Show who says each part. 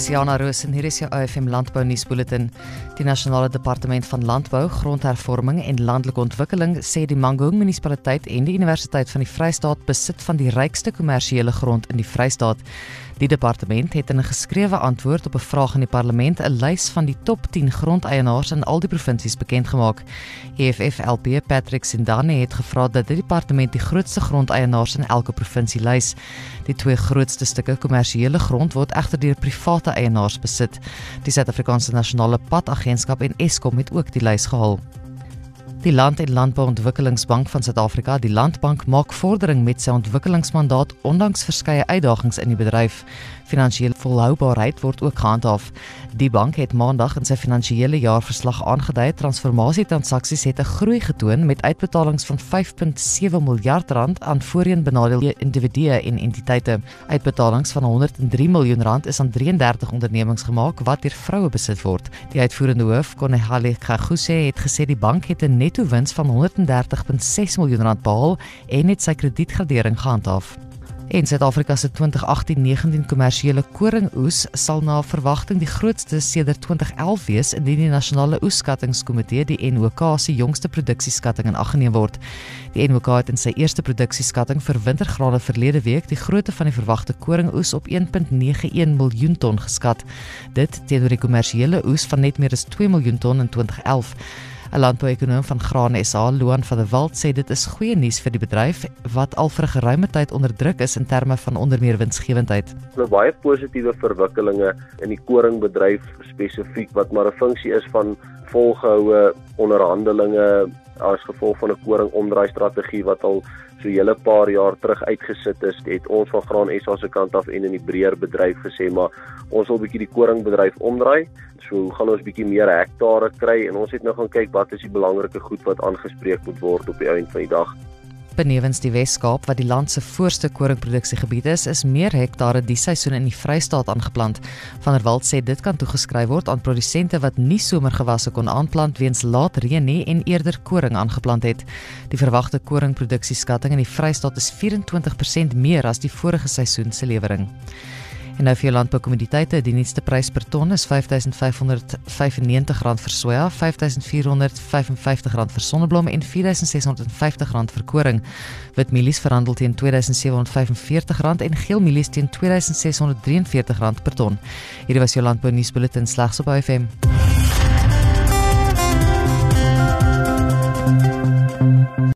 Speaker 1: is Jana Roos en hier is jou OFM Landbou nuusbulletin. Die Nasionale Departement van Landbou, Grondhervorming en Landelike Ontwikkeling sê die Mangaung Munisipaliteit en die Universiteit van die Vrystaat besit van die rykste kommersiële grond in die Vrystaat. Die departement het in 'n geskrewe antwoord op 'n vraag in die parlement 'n lys van die top 10 grondeienaars in al die provinsies bekend gemaak. EFF-LP Patrick Sindane het gevra dat die departement die grootste grondeienaars in elke provinsie lys. Die twee grootste stukke kommersiële grond word egter deur private eienaars besit. Die Suid-Afrikaanse Nasionale Padagentskap en Eskom het ook die lys gehaal. Die Land- en Landbouontwikkelingsbank van Suid-Afrika, die Landbank, maak vordering met sy ontwikkelingsmandaat ondanks verskeie uitdagings in die bedryf. Finansiële volhoubaarheid word ook gehandhaaf. Die bank het maandag in sy finansiële jaarverslag aangedui transformasietransaksies het 'n groei getoon met uitbetalings van R5.7 miljard aan voorheen benadeelde individue en entiteite. Uitbetalings van R103 miljoen is aan 33 ondernemings gemaak wat deur vroue besit word. Die uitvoerende hoof, Konehale Kaguse, het gesê die bank het 'n netto wins van R130.6 miljoen behaal en het sy kredietgradering gehandhaaf. En Suid-Afrika se 2018-19 kommersiële koringoes sal na verwagting die grootste sedert 2011 wees indien die Nasionale Oesskattingskomitee die NOK se jongste produksieskatting in ag geneem word. Die NOK het in sy eerste produksieskatting vir wintergrane verlede week die grootte van die verwagte koringoes op 1.91 miljoen ton geskat. Dit teenoor die kommersiële oes van net meer as 2 miljoen ton in 2011. 'n Landbouekonoom van Graan SA, Loan van der Walt, sê dit is goeie nuus vir die bedryf wat al vir 'n geruime tyd onder druk is in terme van onder meer winsgewendheid.
Speaker 2: Baie positiewe verwikkelinge in die koringbedryf spesifiek wat maar 'n funksie is van volgehoue onderhandelinge as gevolg van 'n koringomdraai-strategie wat al so 'n hele paar jaar terug uitgesit is, het ons van Graan SA se kant af en in die breër bedryf gesê, maar ons wil bietjie die koringbedryf omdraai, so gaan ons bietjie meer hektare kry en ons het nou gaan kyk wat is die belangrike goed wat aangespreek moet word op die einde van die dag.
Speaker 1: Benewens die Wes-Kaap, wat die land se voorste koringproduksiegebied is meer hektare die seisoen in die Vrystaat aangeplant. Van der Walt sê dit kan toegeskryf word aan produsente wat nie somergewasse kon aanplant weens laat reën nie en eerder koring aangeplant het. Die verwagte koringproduksieskatting in die Vrystaat is 24% meer as die vorige seisoen se lewering. En nou vir jou landboukommoditeite, die nuutste prys per ton is R5.595 vir soja, R5.455 vir sonneblom en R4.650 vir koring. Wit mielies verhandel teen R2.745 en geel mielies teen R2.643 per ton. Hierdie was jou landbou nuusbulletin slegs op OFM.